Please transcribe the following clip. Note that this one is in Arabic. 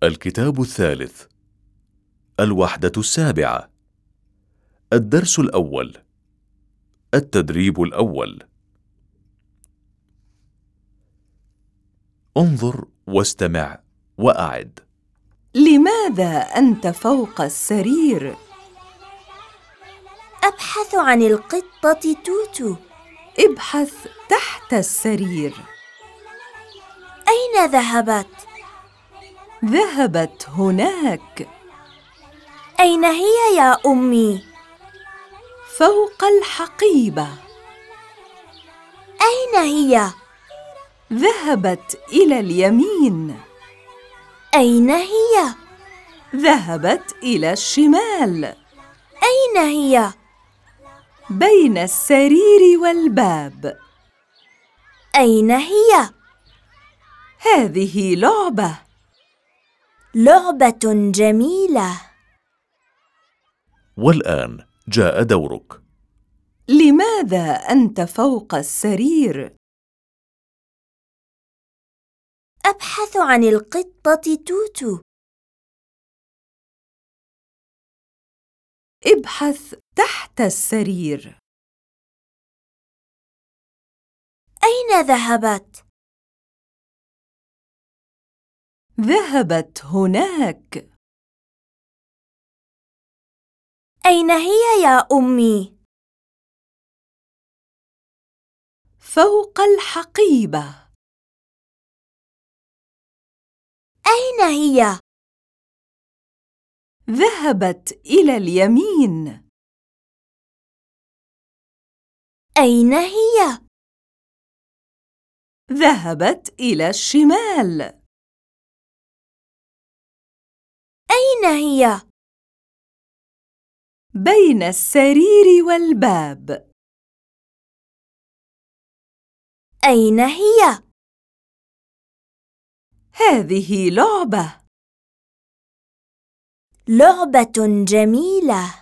الكتاب الثالث، الوحدة السابعة، الدرس الأول، التدريب الأول. انظر واستمع وأعد. لماذا أنت فوق السرير؟ أبحث عن القطة توتو. ابحث تحت السرير. أين ذهبت؟ ذهبت هناك. أين هي يا أمي؟ فوق الحقيبة. أين هي؟ ذهبت إلى اليمين. أين هي؟ ذهبت إلى الشمال. أين هي؟ بين السرير والباب. أين هي؟ هذه لعبة. لعبة جميلة. والآن جاء دورك. لماذا أنت فوق السرير؟ أبحث عن القطة توتو. ابحث تحت السرير. أين ذهبت؟ ذهبت هناك. أين هي يا أمي؟ فوق الحقيبة. أين هي؟ ذهبت إلى اليمين. أين هي؟ ذهبت إلى الشمال. أين هي؟ بين السرير والباب. أين هي؟ هذه لعبة. لعبة جميلة.